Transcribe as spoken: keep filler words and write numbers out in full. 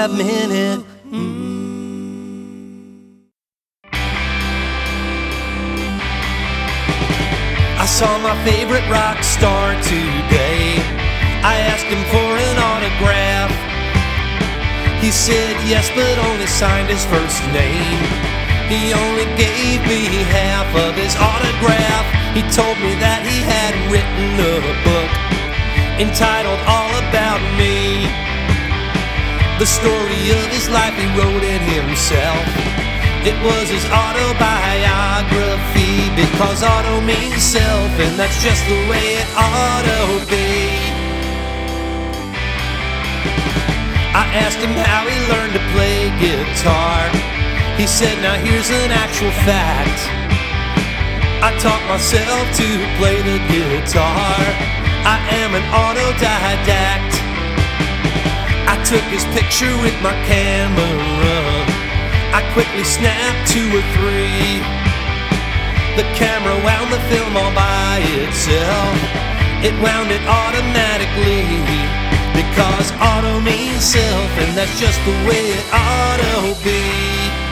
five minute. Mm. I saw my favorite rock star today. I asked him for an autograph. He said yes, but only signed his first name. He only gave me half of his autograph. He told me that he had written a book entitled All About Me. The story of his life, he wrote it himself. It was his autobiography, because auto means self, and that's just the way it ought to be. I asked him how he learned to play guitar. He said, now here's an actual fact. I taught myself to play the guitar. I am an autodidact. I took his picture with my camera. I quickly snapped two or three. The camera wound the film all by itself. It wound it automatically, because auto means self, and that's just the way it ought to be.